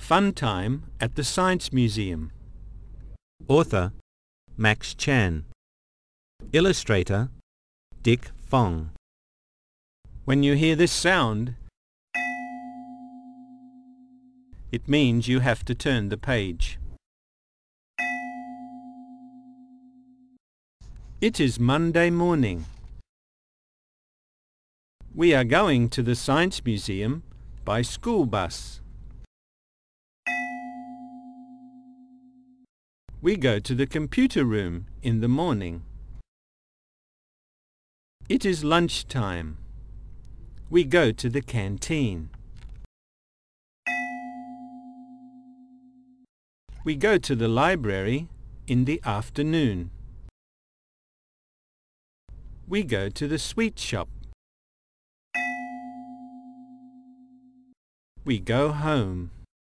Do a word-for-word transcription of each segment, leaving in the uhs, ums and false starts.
Fun time at the Science Museum. Author Max Chan. Illustrator Dick Fong. When you hear this sound, it means you have to turn the page. It is Monday morning. We are going to the Science Museum by school bus. We go to the computer room in the morning. It is lunchtime. We go to the canteen. We go to the library in the afternoon. We go to the sweet shop. We go home.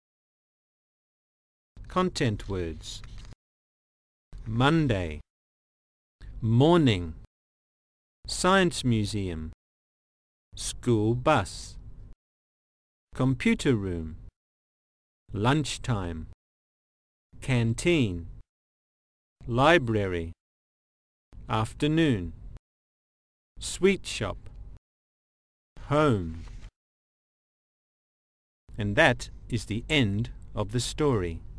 Content words: Monday, morning, Science Museum, school bus, computer room, lunchtime, canteen, library, afternoon, sweet shop, home. And that is the end of the story.